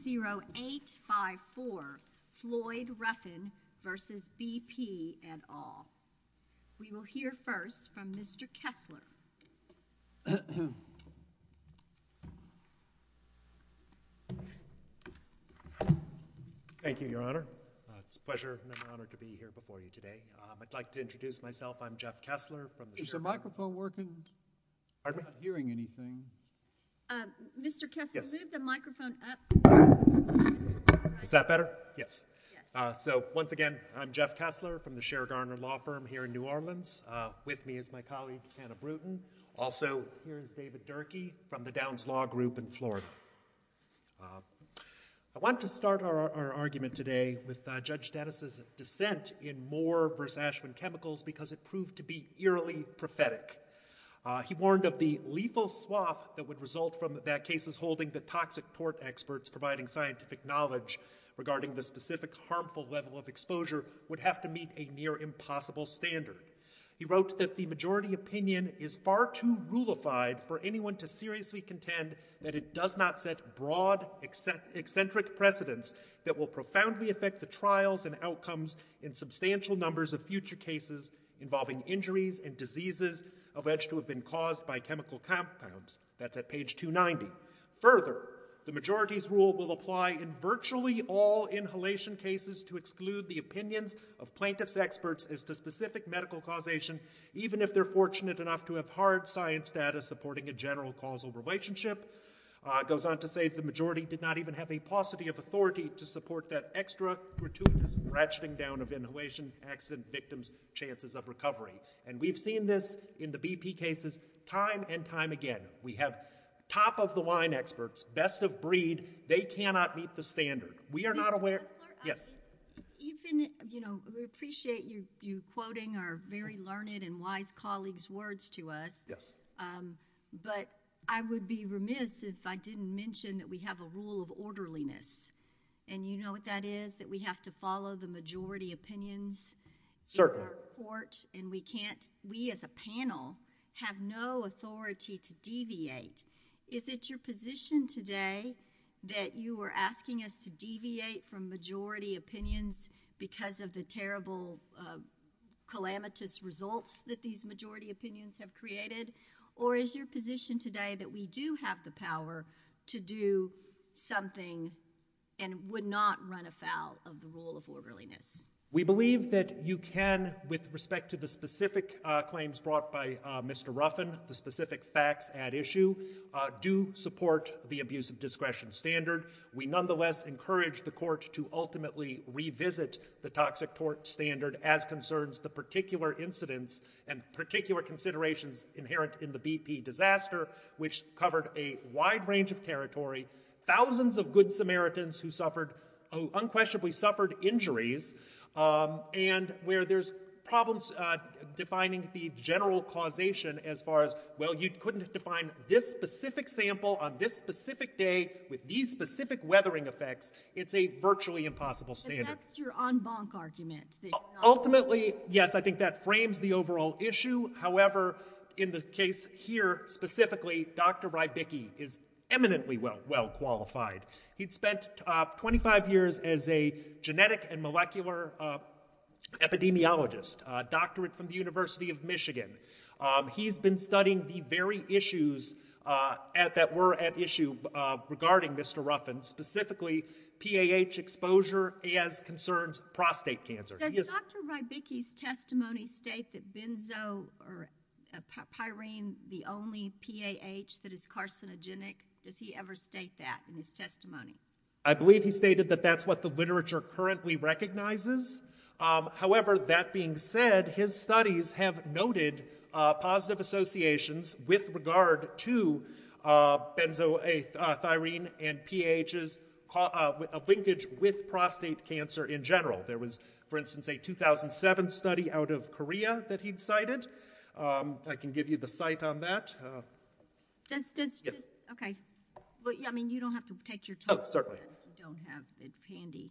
10854 Floyd Ruffin versus BP et al. We will hear first from Mr. Kessler. Thank you, Your Honor. It's a pleasure and an honor to be here before you today. I'd like to introduce myself. I'm Jeff Kessler from the... Is the microphone working? Pardon me? I'm not hearing anything. Mr. Kessler, Yes. move the microphone up. Is that better? Yes. So once again, I'm Jeff Kessler from the Sher Garner Law Firm here in New Orleans. With me is my colleague, Hannah Bruton. Also, here is David Durkee from the Downs Law Group in Florida. I want to start our argument today with Judge Dennis's dissent in Moore v. Ashwin Chemicals because it proved to be eerily prophetic. He warned of the lethal swath that would result from that case's holding that toxic tort experts providing scientific knowledge regarding the specific harmful level of exposure would have to meet a near impossible standard. He wrote that the majority opinion is far too rulified for anyone to seriously contend that it does not set broad, eccentric precedents that will profoundly affect the trials and outcomes in substantial numbers of future cases involving injuries and diseases alleged to have been caused by chemical compounds. That's at page 290. Further, the majority's rule will apply in virtually all inhalation cases to exclude the opinions of plaintiffs' experts as to specific medical causation, even if they're fortunate enough to have hard science data supporting a general causal relationship. Goes on to say the majority did not even have a paucity of authority to support that extra gratuitous ratcheting down of inhalation accident victims' chances of recovery. And we've seen this in the BP cases time and time again. We have top-of-the-line experts, best of breed. They cannot meet the standard. We are not aware... Kessler, yes. Even, we appreciate you quoting our very learned and wise colleagues' words to us. Yes. But I would be remiss if I didn't mention that we have a rule of orderliness. And you know what that is? That we have to follow the majority opinions Certainly. in our court. And we as a panel have no authority to deviate. Is it your position today that you are asking us to deviate from majority opinions because of the terrible calamitous results that these majority opinions have created? Or is your position today that we do have the power to do something and would not run afoul of the rule of orderliness? We believe that you can, with respect to the specific claims brought by Mr. Ruffin, the specific facts at issue, do support the abuse of discretion standard. We nonetheless encourage the court to ultimately revisit the toxic tort standard as concerns the particular incidents and particular considerations inherent in the BP disaster, which covered a wide range of territory, thousands of good Samaritans who unquestionably suffered injuries, and where there's problems defining the general causation as far as, well, you couldn't define this specific sample on this specific day with these specific weathering effects. It's a virtually impossible standard. But that's your en banc argument. Ultimately, yes, I think that frames the overall issue. However, in the case here specifically, Dr. Rybicki is eminently well qualified. He'd spent 25 years as a genetic and molecular epidemiologist, doctorate from the University of Michigan. He's been studying the very issues that were at issue regarding Mr. Ruffin, specifically PAH exposure as concerns prostate cancer. Does Dr. Rybicki's testimony state that benzo or pyrene the only PAH that is carcinogenic? Does he ever state that in his testimony? I believe he stated that that's what the literature currently recognizes. However, that being said, his studies have noted positive associations with regard to benzothyrene and PAH's a linkage with prostate cancer in general. There was, for instance, a 2007 study out of Korea that he'd cited. I can give you the site on that. Yes. Okay. Well, I mean, you don't have to take your time. Oh, certainly. If you don't have it handy.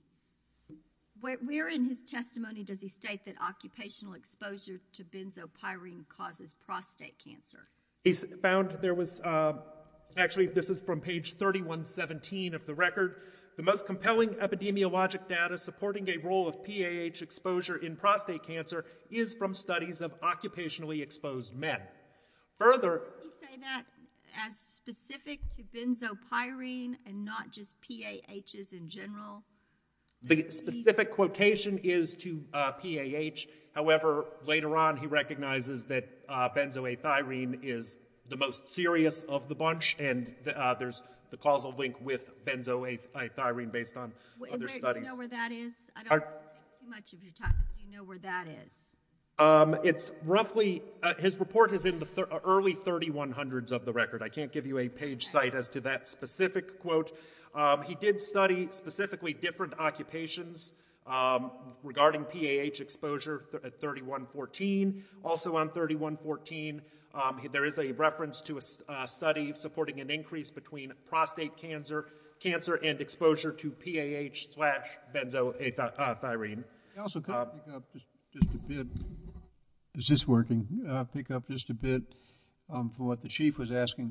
Where in his testimony does he state that occupational exposure to benzopyrene causes prostate cancer? He found there was, actually, this is from page 3117 of the record. the most compelling epidemiologic data supporting a role of PAH exposure in prostate cancer is from studies of occupationally exposed men. Further, Does he say that as specific to benzopyrene and not just PAHs in general? the specific quotation is to PAH. However, later on he recognizes that benzoathyrene is the most serious of the bunch, and there's the causal link with benzoathyrene based on other studies. Do you know where that is? I don't want to take too much of your time. Do you know where that is? It's roughly, his report is in the early 3100s of the record. I can't give you a page cite as to that specific quote. He did study specifically different occupations regarding PAH exposure at 3114. Also on 3114, there is a reference to a study supporting an increase between prostate cancer and exposure to PAH/benzoathyrene. I also could pick up just a bit. Is this working? Pick up just a bit for what the chief was asking.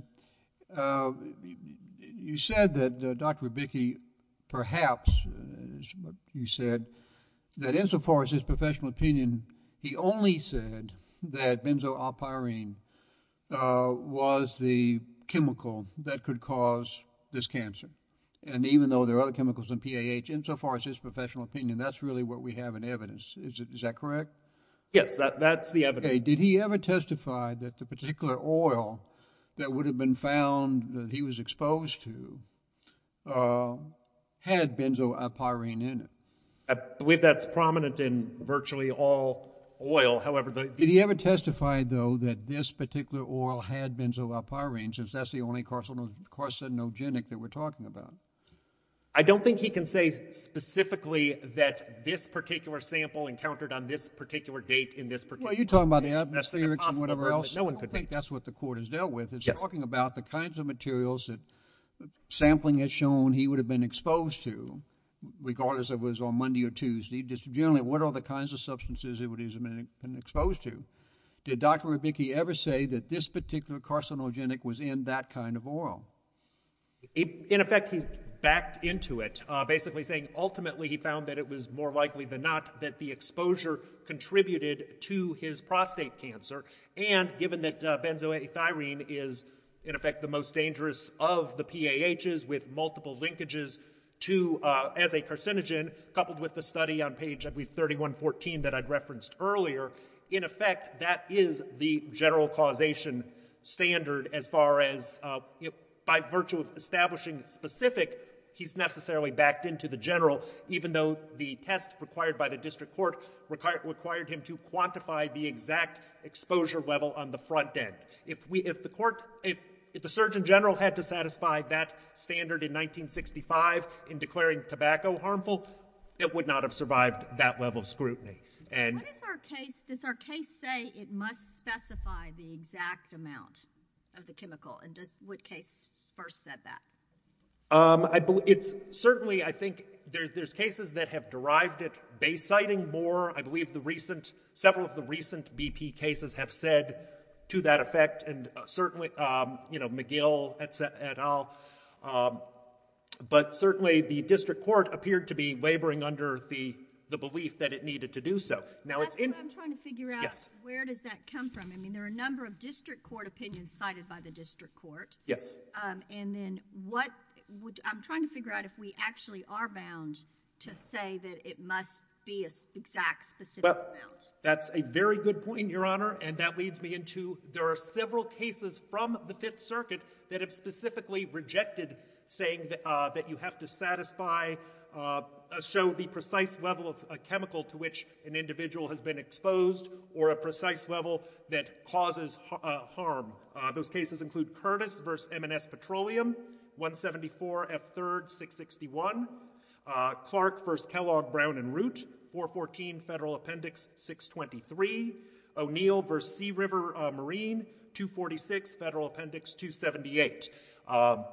You said that Dr. Rybicki, perhaps, is what you said, that insofar as his professional opinion, he only said that benzoylpyrene was the chemical that could cause this cancer. And even though there are other chemicals in PAH, insofar as his professional opinion, that's really what we have in evidence. Is that correct? Yes, that's the evidence. Okay. Did he ever testify that the particular oil that would have been found that he was exposed to had benzoylpyrene in it? I believe that's prominent in virtually all oil. However, did he ever testify, though, that this particular oil had benzoylpyrene, since that's the only carcinogenic that we're talking about? I don't think he can say specifically that this particular sample encountered on this particular date in this particular... Well, you're talking about the atmospherics and whatever else. No one could I think that's what the court has dealt with. It's yes. Talking about the kinds of materials that sampling has shown he would have been exposed to, regardless if it was on Monday or Tuesday. Just generally, what are the kinds of substances he would have been exposed to? Did Dr. Rybicki ever say that this particular carcinogenic was in that kind of oil? In effect, he backed into it, basically saying ultimately he found that it was more likely than not that the exposure contributed to his prostate cancer. And given that benzoathyrene is, in effect, the most dangerous of the PAHs with multiple linkages to as a carcinogen, coupled with the study on page, I believe, 3114 that I'd referenced earlier, in effect, that is the general causation standard as far as by virtue of establishing specific, he's necessarily backed into the general, even though the test required by the district court required him to quantify the exact exposure level on the front end. If the Surgeon General had to satisfy that standard in 1965 in declaring tobacco harmful, it would not have survived that level of scrutiny. And what is our case? Does our case say it must specify the exact amount of the chemical? And what case first said that? I believe it's certainly, I think there's cases that have derived it base citing more. I believe several of the recent BP cases have said to that effect, and certainly, McGill et al. But certainly the district court appeared to be laboring under the belief that it needed to do so. Now That's what I'm trying to figure out. Yes. Where does that come from? I mean, there are a number of district court opinions cited by the district court. Yes. And then I'm trying to figure out if we actually are bound to say that it must be an exact specific amount. That's a very good point, Your Honor, and that leads me into there are several cases from the Fifth Circuit that have specifically rejected saying that you have to show the precise level of a chemical to which an individual has been exposed or a precise level that causes harm. Those cases include Curtis versus M&S Petroleum, 174 F. 3rd, 661. Clark versus Kellogg, Brown & Root, 414 Federal Appendix 623. O'Neill versus Sea River Marine, 246 Federal Appendix 278.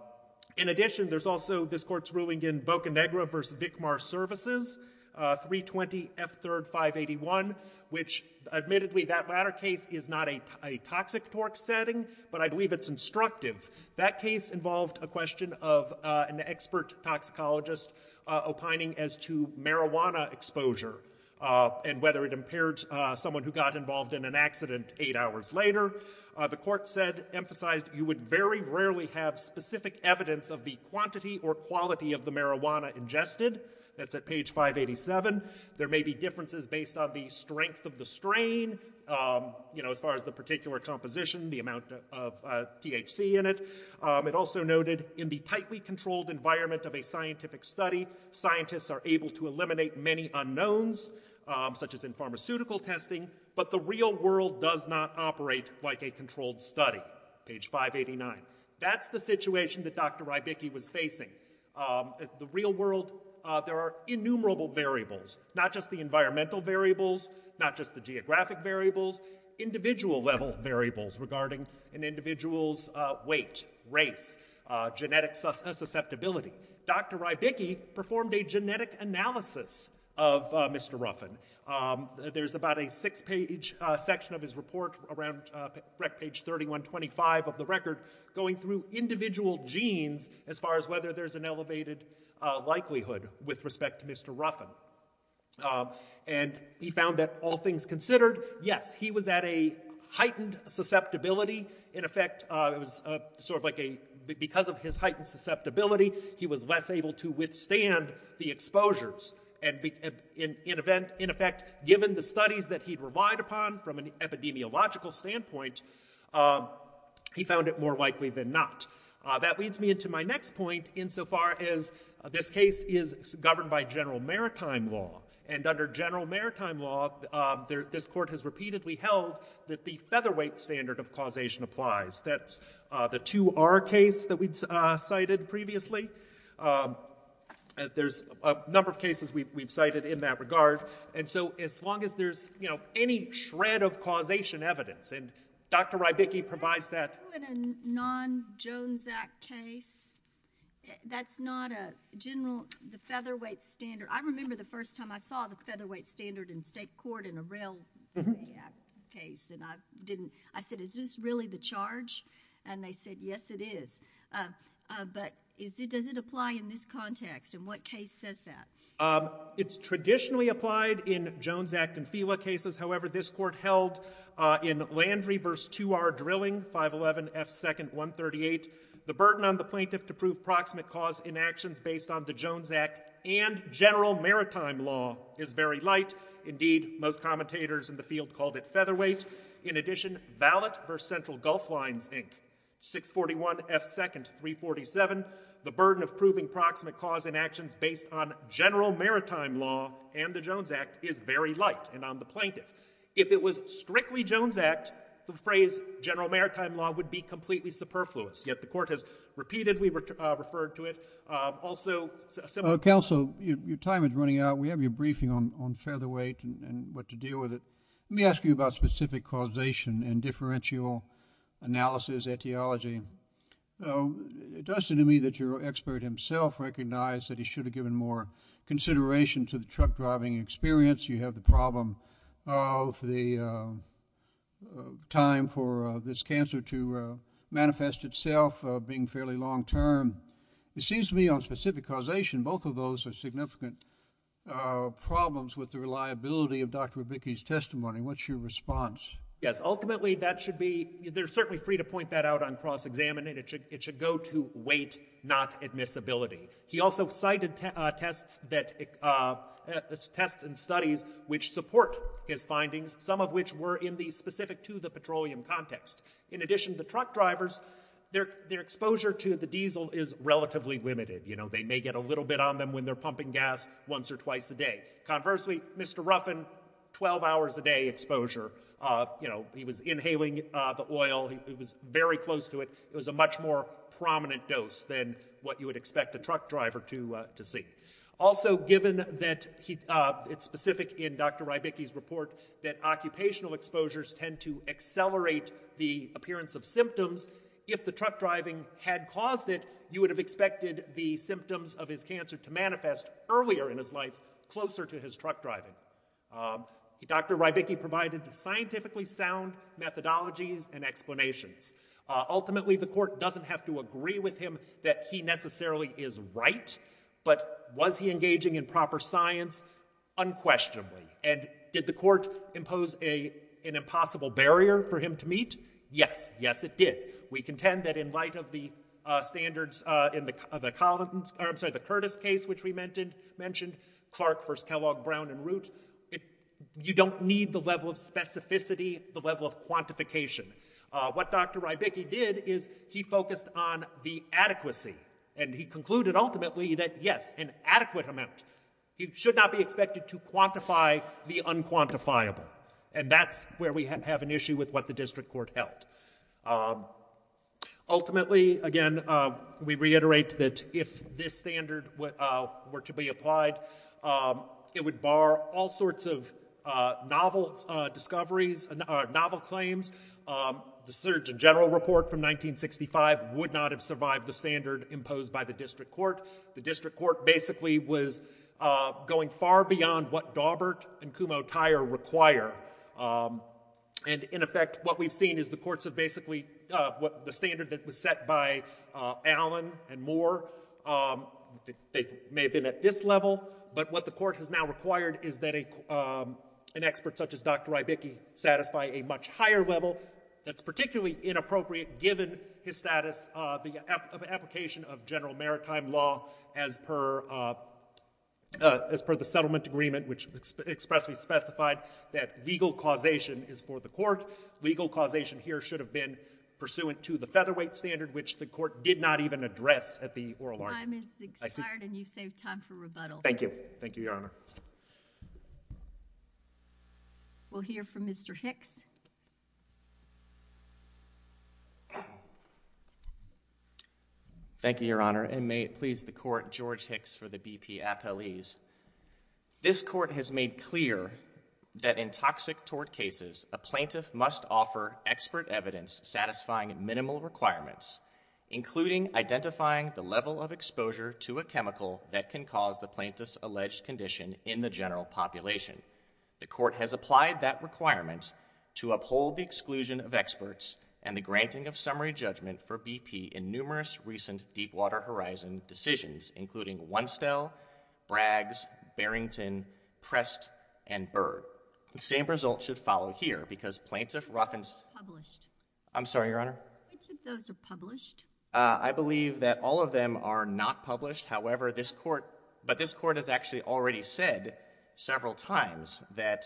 In addition, there's also this court's ruling in Bocanegra versus Vicmar Services, 320 F3rd 581, which admittedly that latter case is not a toxic torque setting, but I believe it's instructive. That case involved a question of an expert toxicologist opining as to marijuana exposure and whether it impaired someone who got involved in an accident 8 hours later. The court emphasized you would very rarely have specific evidence of the quantity or quality of the marijuana ingested. That's at page 587. There may be differences based on the strength of the strain, as far as the particular composition, the amount of THC in it. It also noted in the tightly controlled environment of a scientific study, scientists are able to eliminate many unknowns, such as in pharmaceutical testing, but the real world does not operate like a controlled study, page 589. That's the situation that Dr. Rybicki was facing. The real world, there are innumerable variables, not just the environmental variables, not just the geographic variables, individual level variables regarding an individual's weight, race, genetic susceptibility. Dr. Rybicki performed a genetic analysis of Mr. Ruffin. There's about a 6-page section of his report around page 3125 of the record going through individual genes as far as whether there's an elevated likelihood with respect to Mr. Ruffin. And he found that all things considered, yes, he was at a heightened susceptibility. In effect, it was sort of like because of his heightened susceptibility, he was less able to withstand the exposures. And in effect, given the studies that he'd relied upon from an epidemiological standpoint, he found it more likely than not. That leads me into my next point insofar as this case is governed by general maritime law. And under general maritime law, this court has repeatedly held that the featherweight standard of causation applies. That's the 2R case that we'd cited previously. There's a number of cases we've cited in that regard. And so as long as there's, any shred of causation evidence, and Dr. Rybicki provides that. In a non-Jones Act case, that's not the featherweight standard. I remember the first time I saw the featherweight standard in state court in a railway act case, and I said, is this really the charge? And they said, yes, it is. But does it apply in this context, and what case says that? It's traditionally applied in Jones Act and FELA cases. However, this court held in Landry v. 2R Drilling, 511 F. 2nd, 138, the burden on the plaintiff to prove proximate cause in actions based on the Jones Act and general maritime law is very light. Indeed, most commentators in the field called it featherweight. In addition, Vallet v. Central Gulf Lines, Inc., 641 F. 2nd, 347, the burden of proving proximate cause in actions based on general maritime law and the Jones Act is very light and on the plaintiff. If it was strictly Jones Act, the phrase general maritime law would be completely superfluous, yet the court has repeatedly referred to it. Also, similar... Counsel, your time is running out. We have your briefing on featherweight and what to deal with it. Let me ask you about specific causation and differential analysis, etiology. It does seem to me that your expert himself recognized that he should have given more consideration to the truck driving experience. You have the problem of the time for this cancer to manifest itself being fairly long term. It seems to me on specific causation, both of those are significant problems with the reliability of Dr. Rybicki's testimony. What's your response? Yes, ultimately that should be, they're certainly free to point that out on cross-examination. It should go to weight, not admissibility. He also cited tests and studies which support his findings, some of which were specific to the petroleum context. In addition, the truck drivers, their exposure to the diesel is relatively limited. They may get a little bit on them when they're pumping gas once or twice a day. Conversely, Mr. Ruffin, 12 hours a day exposure. He was inhaling the oil. He was very close to it. It was a much more prominent dose than what you would expect a truck driver to see. Also, given that it's specific in Dr. Rybicki's report that occupational exposures tend to accelerate the appearance of symptoms, if the truck driving had caused it, you would have expected the symptoms of his cancer to manifest earlier in his life, closer to his truck driving. Dr. Rybicki provided scientifically sound methodologies and explanations. Ultimately, the court doesn't have to agree with him that he necessarily is right, but was he engaging in proper science? Unquestionably. And did the court impose an impossible barrier for him to meet? Yes. Yes, it did. We contend that in light of the standards in the Curtis case, which we mentioned, Clark versus Kellogg, Brown, and Root, you don't need the level of specificity, the level of quantification. What Dr. Rybicki did is he focused on the adequacy, and he concluded ultimately that, yes, an adequate amount. He should not be expected to quantify the unquantifiable. And that's where we have an issue with what the district court held. Ultimately, again, we reiterate that if this standard were to be applied, it would bar all sorts of novel discoveries, novel claims. The Surgeon General report from 1965 would not have survived the standard imposed by the district court. The district court basically was going far beyond what Daubert and Kumho-Tyre require. And in effect, what we've seen is the courts have basically, what the standard that was set by Allen and Moore, they may have been at this level, but what the court has now required is that an expert such as Dr. Rybicki satisfy a much higher level that's particularly inappropriate given his status, the application of general maritime law as per the settlement agreement, which expressly specified that legal causation is for the court. Legal causation here should have been pursuant to the featherweight standard, which the court did not even address at the oral argument. Time is expired, and you've saved time for rebuttal. Thank you. Thank you, Your Honor. We'll hear from Mr. Hicks. Thank you, Your Honor, and may it please the court, George Hicks for the BP appellees. This court has made clear that in toxic tort cases, a plaintiff must offer expert evidence satisfying minimal requirements, including identifying the level of exposure to a chemical that can cause the plaintiff's alleged condition in the general population. The court has applied that requirement to uphold the exclusion of experts and the granting of summary judgment for BP in numerous recent Deepwater Horizon decisions, including Onestell, Braggs, Barrington, Prest, and Byrd. The same result should follow here because plaintiff Ruffins— Published. I'm sorry, Your Honor? Which of those are published? I believe that all of them are not published. However, this court has actually already said several times that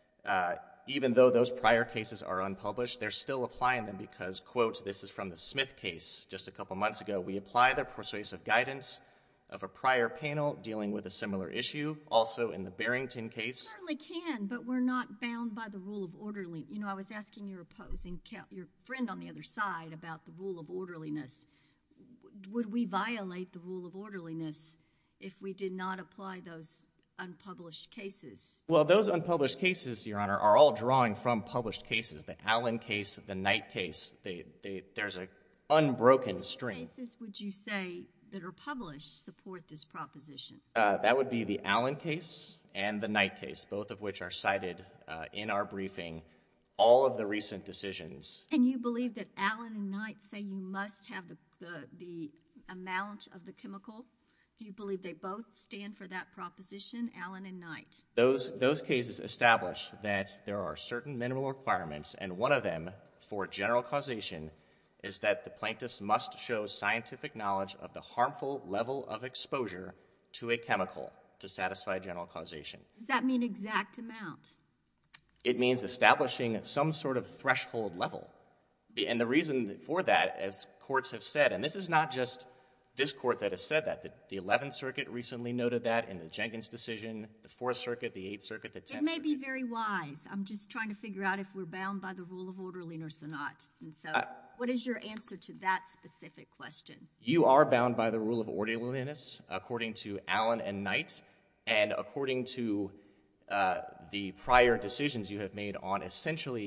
even though those prior cases are unpublished, they're still applying them because, quote, this is from the Smith case just a couple months ago, we apply the persuasive guidance of a prior panel dealing with a similar issue. Also in the Barrington case— We certainly can, but we're not bound by the rule of orderliness. You know, I was asking your friend on the other side about the rule of orderliness. Would we violate the rule of orderliness if we did not apply those unpublished cases? Well, those unpublished cases, Your Honor, are all drawing from published cases. The Allen case, the Knight case, there's an unbroken string. What cases would you say that are published support this proposition? That would be the Allen case and the Knight case, both of which are cited in our briefing. All of the recent decisions— And you believe that Allen and Knight say you must have the amount of the chemical? Do you believe they both stand for that proposition, Allen and Knight? Those cases establish that there are certain minimal requirements, and one of them for general causation is that the plaintiffs must show scientific knowledge of the harmful level of exposure to a chemical to satisfy general causation. Does that mean exact amount? It means establishing some sort of threshold level. And the reason for that, as courts have said, and this is not just this court that has said that. The 11th Circuit recently noted that in the Jenkins decision, the 4th Circuit, the 8th Circuit, the 10th Circuit. It may be very wise. I'm just trying to figure out if we're bound by the rule of orderliness or not. And so what is your answer to that specific question? You are bound by the rule of orderliness according to Allen and Knight, and according to the prior decisions you have made on essentially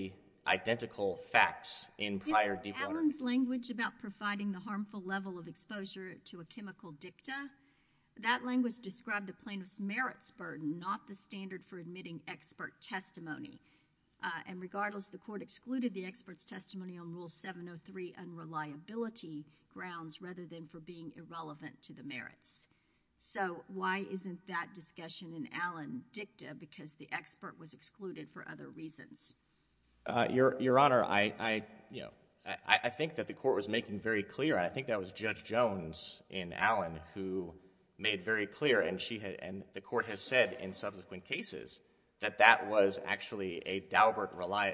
identical facts in prior Deepwater. Allen's language about providing the harmful level of exposure to a chemical dicta, that language described the plaintiff's merits burden, not the standard for admitting expert testimony. And regardless, the court excluded the expert's testimony on Rule 703 unreliability grounds rather than for being irrelevant to the merits. So why isn't that discussion in Allen dicta because the expert was excluded for other reasons? Your Honor, I think that the court was making very clear, and I think that was Judge Jones in Allen who made very clear, and the court has said in subsequent cases that that was actually a Daubert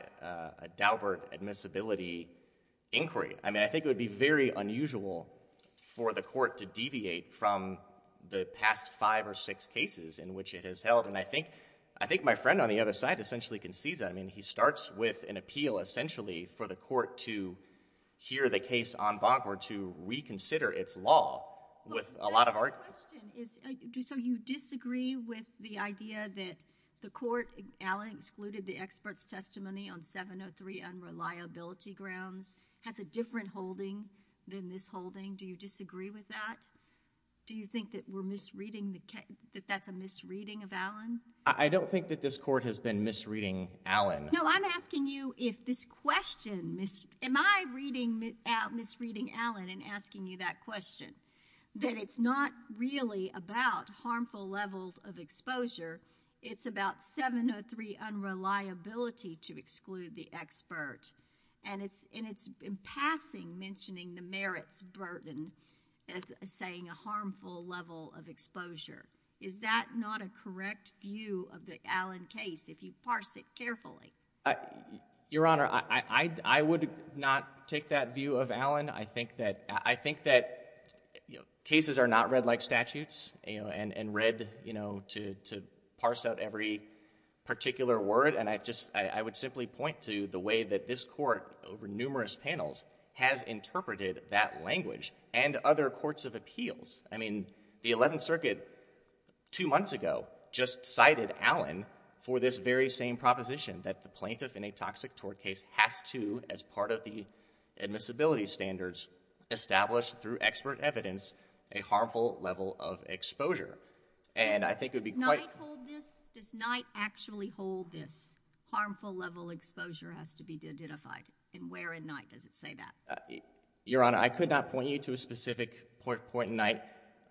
admissibility inquiry. I mean, I think it would be very unusual for the court to deviate from the past 5 or 6 cases in which it has held, and I think my friend on the other side essentially concedes that. I mean, he starts with an appeal essentially for the court to hear the case en banc or to reconsider its law with a lot of argument. So you disagree with the idea that the court, Allen, excluded the expert's testimony on 703 unreliability grounds, has a different holding than this holding? Do you disagree with that? Do you think that we're misreading that that's a misreading of Allen? I don't think that this court has been misreading Allen. No, I'm asking you if this question, am I misreading Allen and asking you that question? That it's not really about harmful levels of exposure, it's about 703 unreliability to exclude the expert. And it's in passing mentioning the merits burden as saying a harmful level of exposure. Is that not a correct view of the Allen case if you parse it carefully? Your Honor, I would not take that view of Allen. I think that cases are not read like statutes, and read to parse out every particular word. And I would simply point to the way that this court, over numerous panels, has interpreted that language and other courts of appeals. I mean, the 11th Circuit 2 months ago just cited Allen for this very same proposition, that the plaintiff in a toxic tort case has to, as part of the admissibility standards, establish through expert evidence a harmful level of exposure. And I think it would be quite— Does Knight actually hold this? Harmful level exposure has to be identified. And where in Knight does it say that? Your Honor, I could not point you to a specific point in Knight,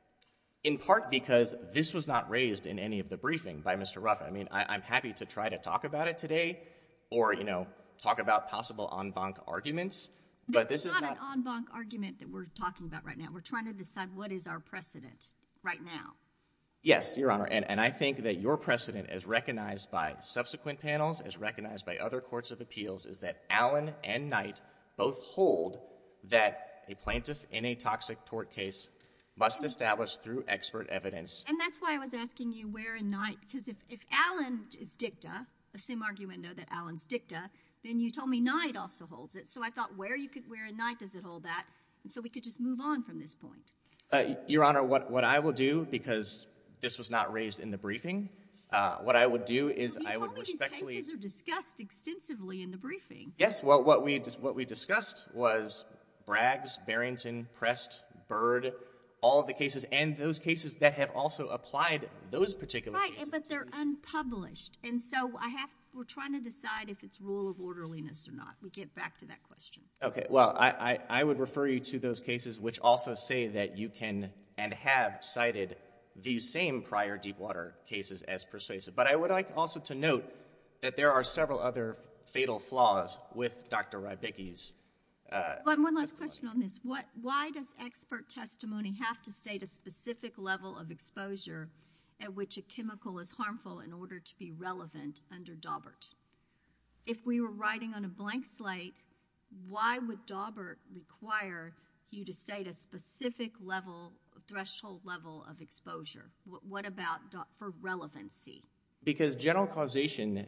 in part because this was not raised in any of the briefing by Mr. Ruffin. I mean, I'm happy to try to talk about it today or, talk about possible en banc arguments, but this is not— It's not an en banc argument that we're talking about right now. We're trying to decide what is our precedent right now. Yes, Your Honor, and I think that your precedent, as recognized by subsequent panels, as recognized by other courts of appeals, is that Allen and Knight both hold that a plaintiff in a toxic tort case must establish through expert evidence. And that's why I was asking you where in Knight, because if Allen is dicta, assume arguendo that Allen's dicta, then you told me Knight also holds it. So I thought where in Knight does it hold that? And so we could just move on from this point. Your Honor, what I will do, because this was not raised in the briefing, what I would do is I would respectfully— You told me these cases are discussed extensively in the briefing. Yes, well, what we discussed was Braggs, Barrington, Prest, Byrd, all of the cases, and those cases that have also applied those particular cases. Right, but they're unpublished. And so we're trying to decide if it's rule of orderliness or not. We get back to that question. Okay, well, I would refer you to those cases which also say that you can and have cited these same prior Deepwater cases as persuasive. But I would like also to note that there are several other fatal flaws with Dr. Rybicki's One last question on this. Why does expert testimony have to state a specific level of exposure at which a chemical is harmful in order to be relevant under Daubert? If we were writing on a blank slate, why would Daubert require you to state a specific level, threshold level of exposure? What about for relevancy? Because general causation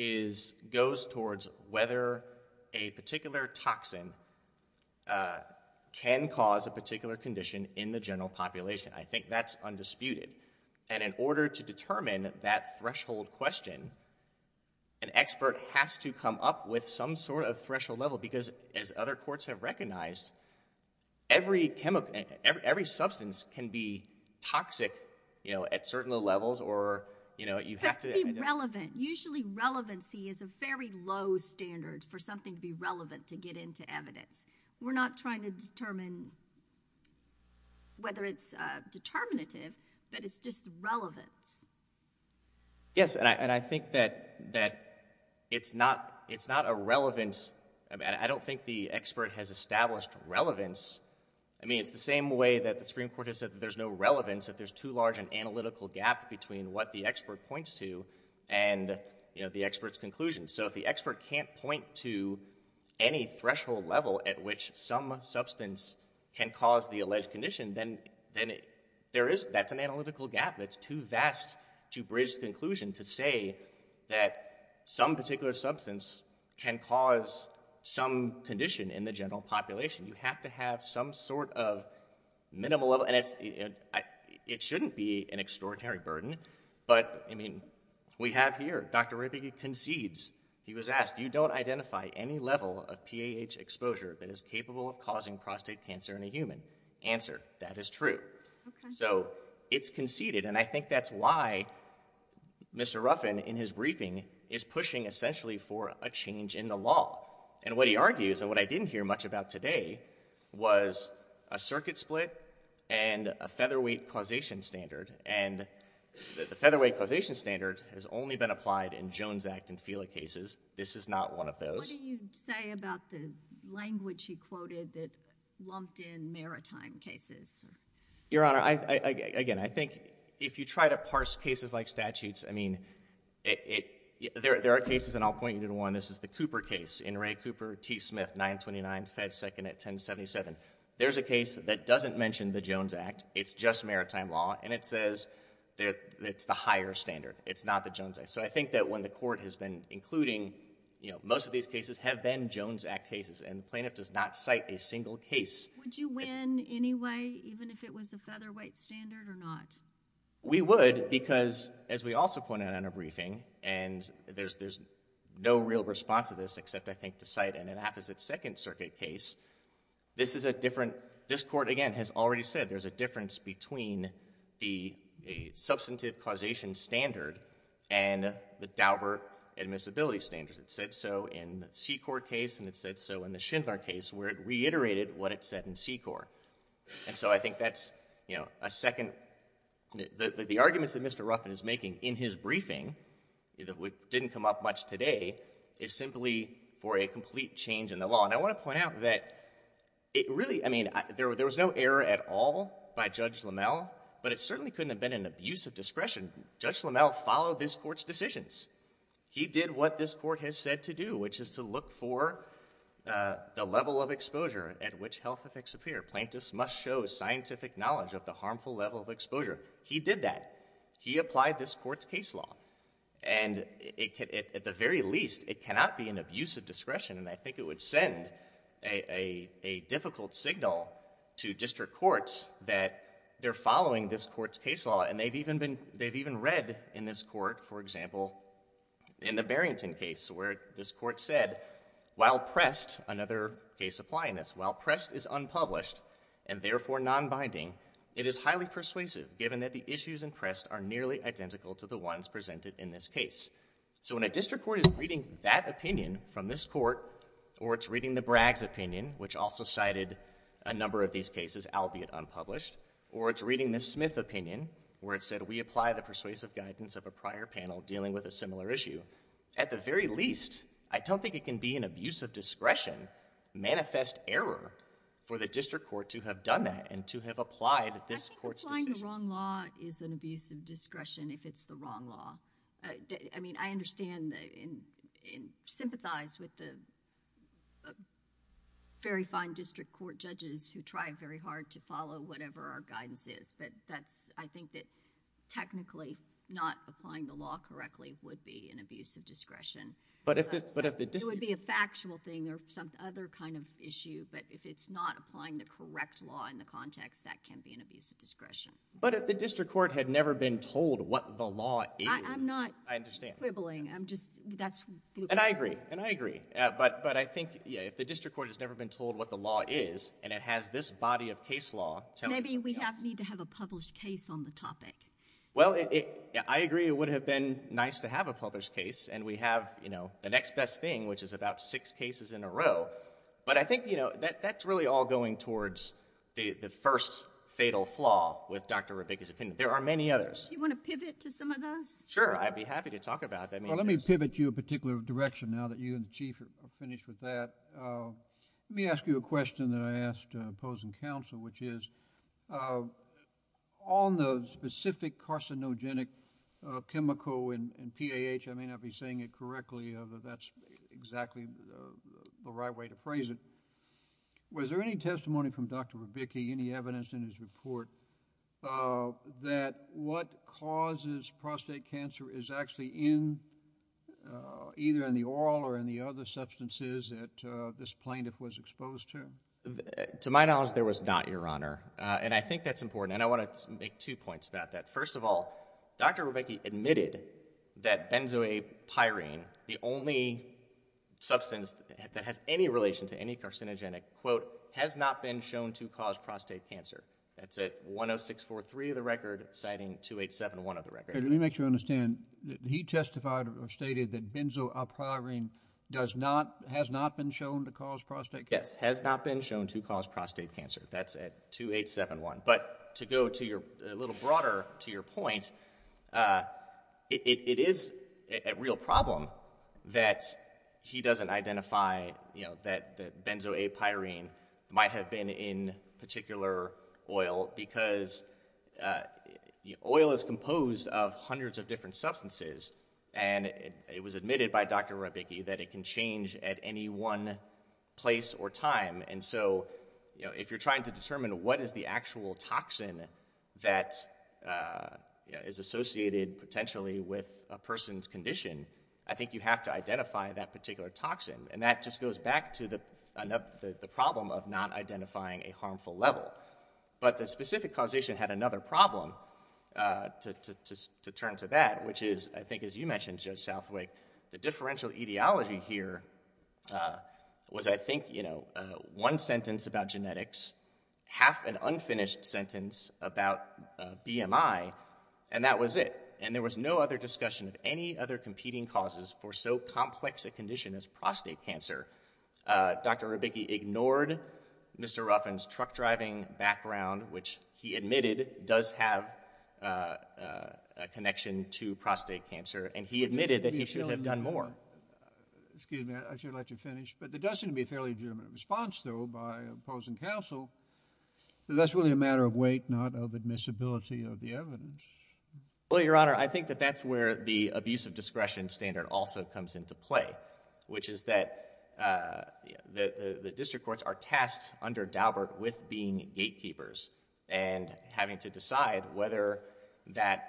goes towards whether a particular toxin can cause a particular condition in the general population. I think that's undisputed. And in order to determine that threshold question, an expert has to come up with some sort of threshold level because, as other courts have recognized, every substance can be toxic, at certain levels, or, you have to... be relevant. Usually relevancy is a very low standard for something to be relevant to get into evidence. We're not trying to determine whether it's determinative, but it's just relevance. Yes, and I think that it's not a relevant... I don't think the expert has established relevance. It's the same way that the Supreme Court has said that there's no relevance if there's too large an analytical gap between what the expert points to and, the expert's conclusion. So if the expert can't point to any threshold level at which some substance can cause the alleged condition, then that's an analytical gap that's too vast to bridge the conclusion to say that some particular substance can cause some condition in the general population. You have to have some sort of minimal level, and it shouldn't be an extraordinary burden, but, we have here, Dr. Ribicki concedes. He was asked, you don't identify any level of PAH exposure that is capable of causing prostate cancer in a human. Answer, that is true. Okay. So it's conceded, and I think that's why Mr. Ruffin, in his briefing, is pushing essentially for a change in the law. And what he argues, and what I didn't hear much about today, was a circuit split and a featherweight causation standard. And the featherweight causation standard has only been applied in Jones Act and FELA cases. This is not one of those. What do you say about the language he quoted that lumped in maritime cases? Your Honor, I think if you try to parse cases like statutes, there are cases, and I'll point you to one. This is the Cooper case, in Ray Cooper, T. Smith, 929, Fed 2nd at 1077. There's a case that doesn't mention the Jones Act. It's just maritime law, and it says that it's the higher standard. It's not the Jones Act. So I think that when the court has been including, most of these cases have been Jones Act cases, and the plaintiff does not cite a single case. Would you win anyway, even if it was a featherweight standard or not? We would, because, as we also pointed out in our briefing, and there's no real response to this except, I think, to cite an opposite Second Circuit case, this court, again, has already said there's a difference between a substantive causation standard and the Daubert admissibility standards. It said so in the Secor case, and it said so in the Schindler case, where it reiterated what it said in Secor. And so I think that's, a second... The arguments that Mr. Ruffin is making in his briefing, which didn't come up much today, is simply for a complete change in the law. And I want to point out that it really, there was no error at all by Judge Lamel, but it certainly couldn't have been an abuse of discretion. Judge Lamel followed this court's decisions. He did what this court has said to do, which is to look for the level of exposure at which health effects appear. Plaintiffs must show scientific knowledge of the harmful level of exposure. He did that. He applied this court's case law. And at the very least, it cannot be an abuse of discretion, and I think it would send a difficult signal to district courts that they're following this court's case law, and they've even read in this court, for example, in the Barrington case, where this court said, while pressed, another case applying this, while pressed is unpublished and therefore non-binding, it is highly persuasive given that the issues in pressed are nearly identical to the ones presented in this case. So when a district court is reading that opinion from this court, or it's reading the Bragg's opinion, which also cited a number of these cases, albeit unpublished, or it's reading the Smith opinion, where it said we apply the persuasive guidance of a prior panel dealing with a similar issue, at the very least, I don't think it can be an abuse of discretion, manifest error, for the district court to have done that and to have applied this court's decisions. I think applying the wrong law is an abuse of discretion if it's the wrong law. I understand and sympathize with the very fine district court judges who try very hard to follow whatever our guidance is, but I think that technically not applying the law correctly would be an abuse of discretion. But if the It would be a factual thing or some other kind of issue, but if it's not applying the correct law in the context, that can be an abuse of discretion. But if the district court had never been told what the law is, I'm not I understand. quibbling. I'm just, that's... And I agree. But I think, if the district court has never been told what the law is, and it has this body of case law telling Maybe we something else. need to have a published case on the topic. Well, I agree it would have been nice to have a published case, and we have, the next best thing, which is about 6 cases in a row. But I think, that's really all going towards the first fatal flaw with Dr. Rybicki's opinion. There are many others. You want to pivot to some of those? Sure, I'd be happy to talk about that. Well, let me pivot you a particular direction now that you and the Chief are finished with that. Let me ask you a question that I asked opposing counsel, which is, on the specific carcinogenic chemical in PAH, I may not be saying it correctly, but that's exactly the right way to phrase it. Was there any testimony from Dr. Rybicki, any evidence in his report, that what causes prostate cancer is actually in either in the oil or in the other substances that this plaintiff was exposed to? To my knowledge, there was not, Your Honor. And I think that's important, and I want to make 2 points about that. First of all, Dr. Rybicki admitted that benzoapyrene, the only substance that has any relation to any carcinogenic, quote, has not been shown to cause prostate cancer. That's at 10643 of the record, citing 2871 of the record. Okay, let me make sure I understand. He testified or stated that benzoapyrene has not been shown to cause prostate cancer? Yes, has not been shown to cause prostate cancer. That's at 2871. But to go to a little broader to your point, it is a real problem that he doesn't identify, that benzoapyrene might have been in particular oil, because oil is composed of hundreds of different substances, and it was admitted by Dr. Rybicki that it can change at any one place or time. And so, if you're trying to determine what is the actual toxin that is associated potentially with a person's condition, I think you have to identify that particular toxin. And that just goes back to the problem of not identifying a harmful level. But the specific causation had another problem, to turn to that, which is, I think, as you mentioned, Judge Southwick, the differential etiology here was, I think, one sentence about genetics, half an unfinished sentence about BMI, and that was it. And there was no other discussion of any other competing causes for so complex a condition as prostate cancer. Dr. Rybicki ignored Mr. Ruffin's truck driving background, which he admitted does have a connection to prostate cancer, and he admitted that he should have done more. Excuse me, I should let you finish. But there does seem to be a fairly legitimate response, though, by opposing counsel. That's really a matter of weight, not of admissibility of the evidence. Well, Your Honor, I think that that's where the abuse of discretion standard also comes into play, which is that the district courts are tasked under Daubert with being gatekeepers and having to decide whether that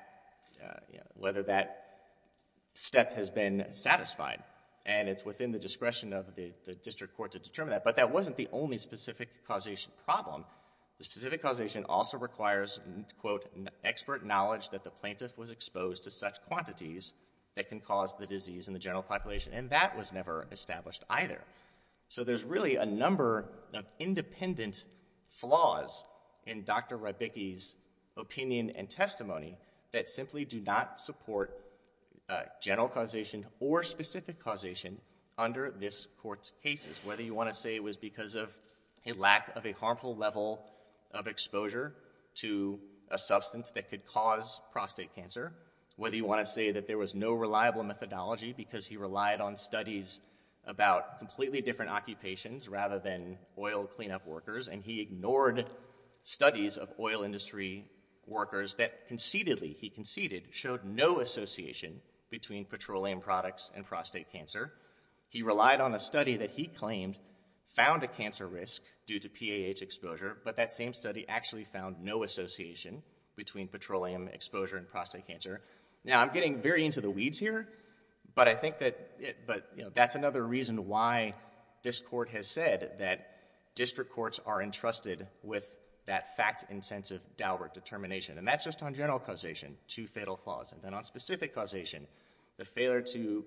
step has been satisfied. And it's within the discretion of the district court to determine that. But that wasn't the only specific causation problem. The specific causation also requires, quote, expert knowledge that the plaintiff was exposed to such quantities that can cause the disease in the general population. And that was never established either. So there's really a number of independent flaws in Dr. Rybicki's opinion and testimony that simply do not support general causation or specific causation under this court's cases, whether you want to say it was because of a lack of a harmful level of exposure to a substance that could cause prostate cancer, whether you want to say that there was no reliable methodology because he relied on studies about completely different occupations rather than oil cleanup workers, and he ignored studies of oil industry workers that he conceded showed no association between petroleum products and prostate cancer. He relied on a study that he claimed found a cancer risk due to PAH exposure, but that same study actually found no association between petroleum exposure and prostate cancer. Now, I'm getting very into the weeds here, but I think that that's another reason why this court has said that district courts are entrusted with that fact-intensive Daubert determination. And that's just on general causation, 2 fatal flaws. And then on specific causation, the failure to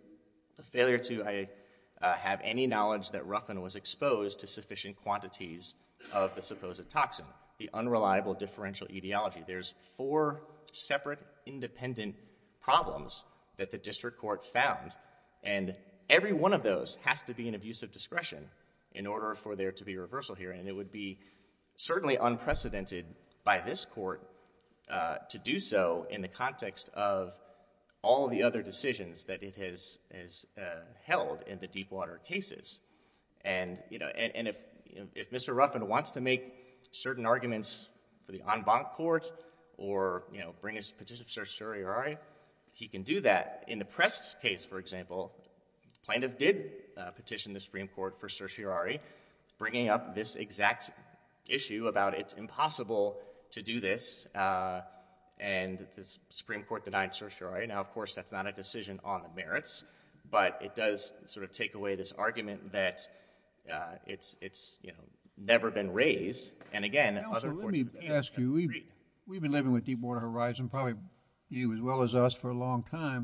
have any knowledge that Ruffin was exposed to sufficient quantities of the supposed toxin, the unreliable differential etiology. There's 4 separate independent problems that the district court found, and every one of those has to be an abuse of discretion in order for there to be reversal here. And it would be certainly unprecedented by this court to do so in the context of all the other decisions that it has held in the Deepwater cases. And if Mr. Ruffin wants to make certain arguments for the en banc court or bring his petition for certiorari, he can do that. In the Prest case, for example, the plaintiff did petition the Supreme Court for certiorari, bringing up this exact issue about it's impossible to do this, and the Supreme Court denied certiorari. Now, of course, that's not a decision on the merits, but it does sort of take away this argument that it's never been raised. And again, other courts of appeals ask you, have agreed. We've been living with Deepwater Horizon, probably you as well as us, for a long time.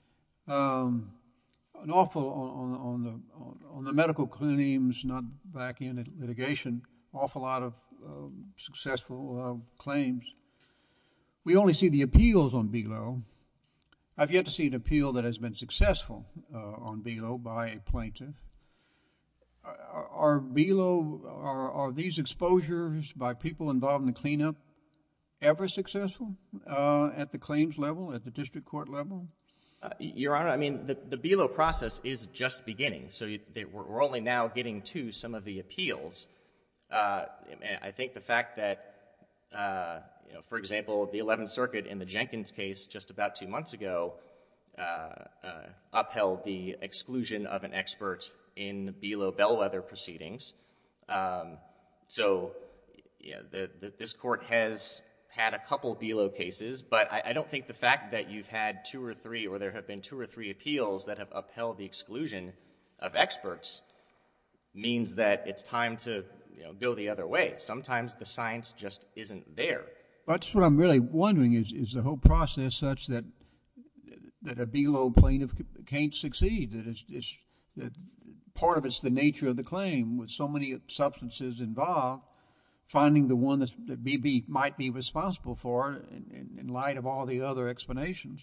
An awful on the medical claims, not back in litigation, awful lot of successful claims. We only see the appeals on BELO. I've yet to see an appeal that has been successful on BELO by a plaintiff. Are these exposures by people involved in the cleanup ever successful at the claims level, at the district court level? Your Honor, I mean, the BELO process is just beginning, so we're only now getting to some of the appeals. I think the fact that, for example, the 11th Circuit in the Jenkins case just about 2 months ago upheld the exclusion of an expert in BELO bellwether proceedings. So this court has had a couple BELO cases, but I don't think the fact that you've had 2 or 3, or there have been 2 or 3 appeals that have upheld the exclusion of experts means that it's time to go the other way. Sometimes the science just isn't there. That's what I'm really wondering, is the whole process such that a BELO plaintiff can't succeed, that part of it's the nature of the claim, with so many substances involved, finding the one that BB might be responsible for in light of all the other explanations,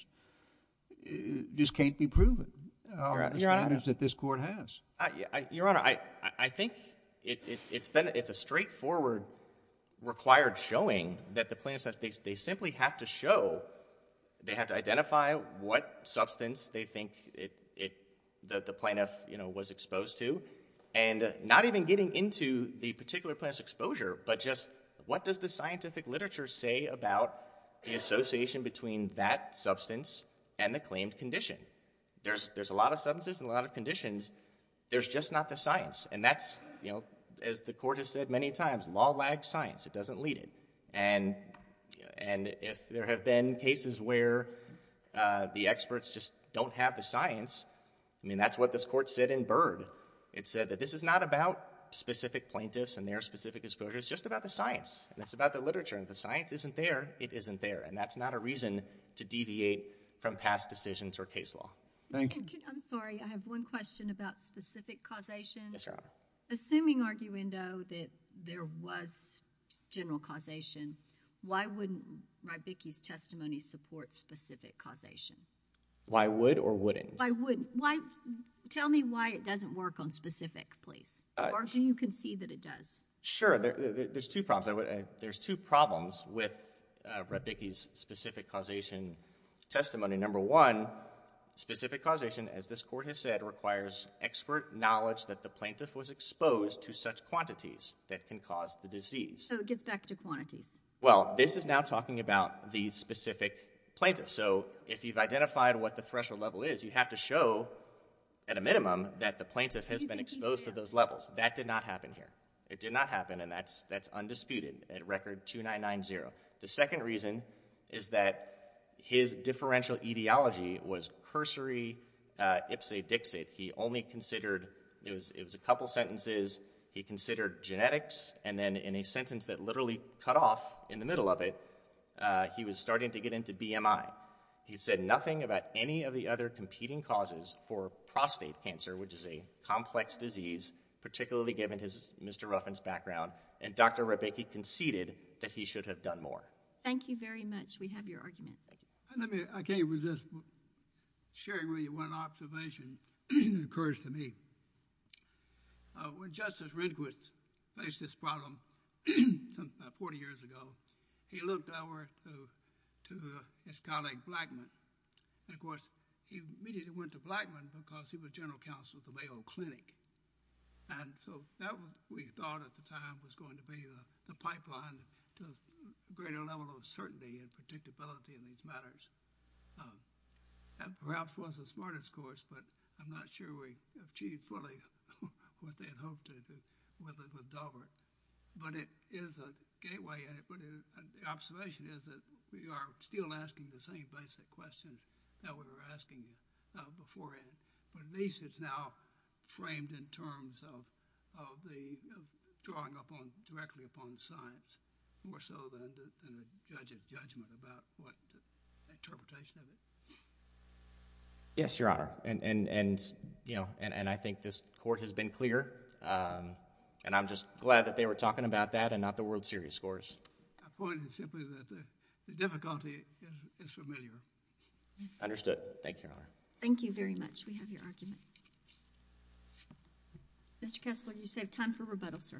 just can't be proven. The standards that this court has. Your Honor, I think it's a straightforward required showing that the plaintiffs, they simply have to show, they have to identify what substance they think the plaintiff was exposed to, and not even getting into the particular plaintiff's exposure, but just what does the scientific literature say about the association between that substance and the claimed condition. There's a lot of substances and a lot of conditions. There's just not the science. And that's, as the court has said many times, law lags science. It doesn't lead it. And if there have been cases where the experts just don't have the science, I mean, that's what this court said in Byrd. It said that this is not about specific plaintiffs and their specific exposure. It's just about the science, and it's about the literature. And if the science isn't there, it isn't there. And that's not a reason to deviate from past decisions or case law. Thank you. I'm sorry, I have one question about specific causation. Yes, Your Honor. Assuming, arguendo, that there was general causation, why wouldn't Rybicki's testimony support specific causation? Why would or wouldn't? Why wouldn't? Tell me why it doesn't work on specific, please. Or do you concede that it does? Sure. There's 2 problems. There's 2 problems with Rybicki's specific causation testimony. Number 1, specific causation, as this court has said, requires expert knowledge that the plaintiff was exposed to such quantities that can cause the disease. So it gets back to quantities. Well, this is now talking about the specific plaintiff. So if you've identified what the threshold level is, you have to show, at a minimum, that the plaintiff has been exposed to those levels. That did not happen here. It did not happen, and that's undisputed at record 2990. The second reason is that his differential etiology was cursory ipse dixit. He only considered, it was a couple sentences, he considered genetics, and then in a sentence that literally cut off in the middle of it, he was starting to get into BMI. He said nothing about any of the other competing causes for prostate cancer, which is a complex disease, particularly given Mr. Ruffin's background, and Dr. Rybicki conceded that he should have done more. Thank you very much. We have your argument. Thank you. I can't resist sharing with you one observation that occurs to me. When Justice Rehnquist faced this problem about 40 years ago, he looked over to his colleague Blackmun. And, of course, he immediately went to Blackmun because he was general counsel at the Mayo Clinic. And so that was, we thought at the time, was going to be the pipeline to a greater level of certainty and predictability in these matters. That perhaps was the smartest course, but I'm not sure we achieved fully what they had hoped to do with Daubert. But it is a gateway, but the observation is that we are still asking the same basic questions that we were asking beforehand. But at least it's now framed in terms of drawing directly upon science, more so than a judge's judgment about what the interpretation of it. Yes, Your Honor, and I think this court has been clear, and I'm just glad that they were talking about that and not the World Series scores. My point is simply that the difficulty is familiar. Understood. Thank you, Your Honor. Thank you very much. We have your argument. Mr. Kessler, you saved time for rebuttal, sir.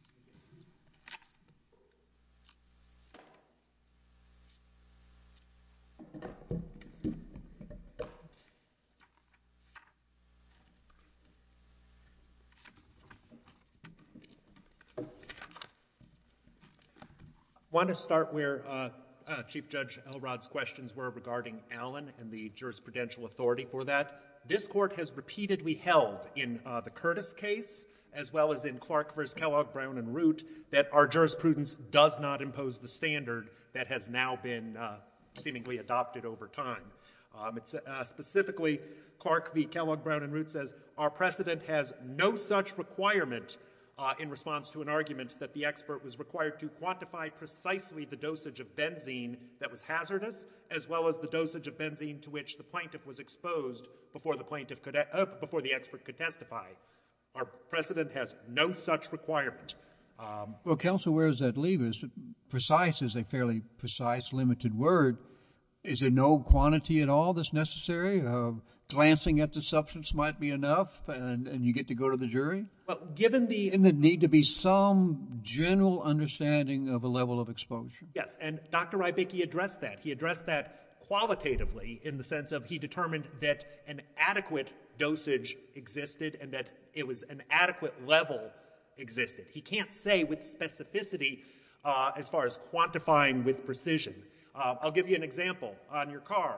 I want to start where Chief Judge Elrod's questions were regarding Allen and the jurisprudential authority for that. This court has repeatedly held in the Curtis case, as well as in Clark v. Kellogg, Brown, and Root, that our jurisprudence does not impose the standard that has now been seemingly adopted over time. It's specifically, Clark v. Kellogg, Brown, and Root says, our precedent has no such requirement in response to an argument that the expert was required to quantify precisely the dosage of benzene that was hazardous, as well as the dosage of benzene to which the plaintiff was exposed before the expert could testify. Our precedent has no such requirement. Well, counsel, where does that leave us? Precise is a fairly precise, limited word. Is there no quantity at all that's necessary? Glancing at the substance might be enough, and you get to go to the jury? Well, given the need to be some general understanding of a level of exposure. Yes, and Dr. Rybicki addressed that. He addressed that qualitatively in the sense of he determined that an adequate dosage existed and that it was an adequate level existed. He can't say with specificity as far as quantifying with precision. I'll give you an example. On your car,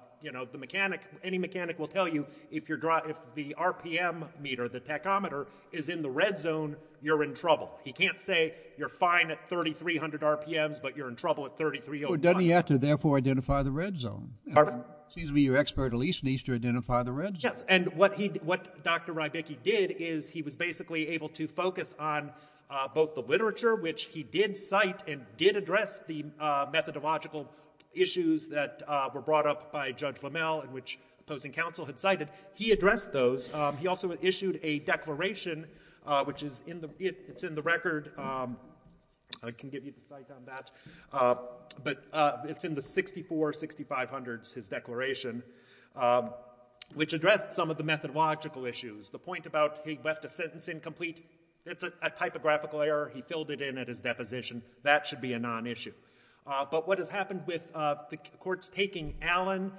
any mechanic will tell you if the RPM meter, the tachometer, is in the red zone, you're in trouble. He can't say you're fine at 3,300 RPMs, but you're in trouble at 3,301. Well, doesn't he have to therefore identify the red zone? Pardon? Seems to me your expert at least needs to identify the red zone. Yes, and what Dr. Rybicki did is he was basically able to focus on both the literature, which he did cite and did address the methodological issues that were brought up by Judge Lamel and which opposing counsel had cited. He addressed those. He also issued a declaration, which is in the record. I can give you the cite on that. But it's in the 6500s, his declaration, which addressed some of the methodological issues. The point about he left a sentence incomplete, it's a typographical error. He filled it in at his deposition. That should be a non-issue. But what has happened with the courts taking Allen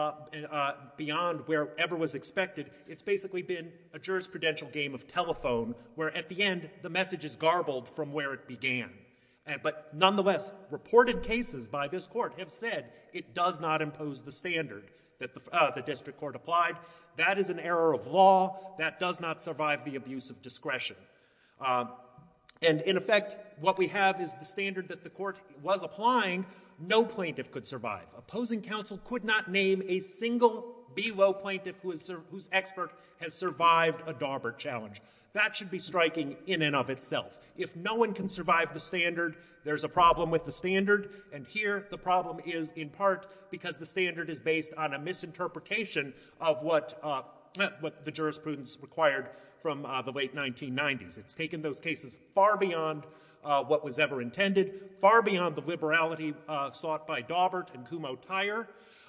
beyond wherever was expected, it's basically been a jurisprudential game of telephone where at the end the message is garbled from where it began. But nonetheless, reported cases by this court have said it does not impose the standard that the district court applied. That is an error of law. That does not survive the abuse of discretion. And in effect, what we have is the standard that the court was applying. No plaintiff could survive. Opposing counsel could not name a single below plaintiff whose expert has survived a Daubert challenge. That should be striking in and of itself. If no one can survive the standard, there's a problem with the standard. And here the problem is in part because the standard is based on a misinterpretation of what the jurisprudence required from the late 1990s. It's taken those cases far beyond what was ever intended, far beyond the liberality sought by Daubert and Kumho-Tyre.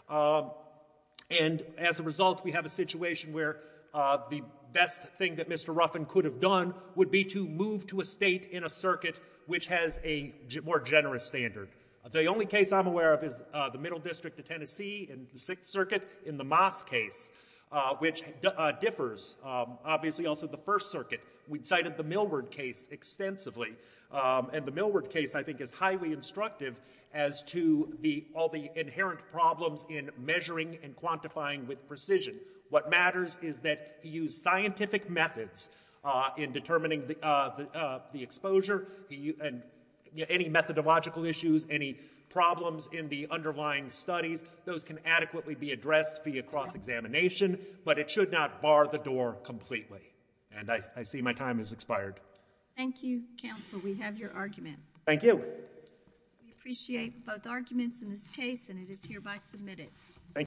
And as a result, we have a situation where the best thing that Mr. Ruffin could have done would be to move to a state in a circuit which has a more generous standard. The only case I'm aware of is the Middle District of Tennessee in the Sixth Circuit in the Moss case, which differs. Obviously, also the First Circuit. We cited the Millward case extensively. And the Millward case, I think, is highly instructive as to all the inherent problems in measuring and quantifying with precision. What matters is that he used scientific methods in determining the exposure, and any methodological issues, any problems in the underlying studies, those can adequately be addressed via cross-examination, but it should not bar the door completely. And I see my time has expired. Thank you, counsel. We have your argument. Thank you. We appreciate both arguments in this case, and it is hereby submitted.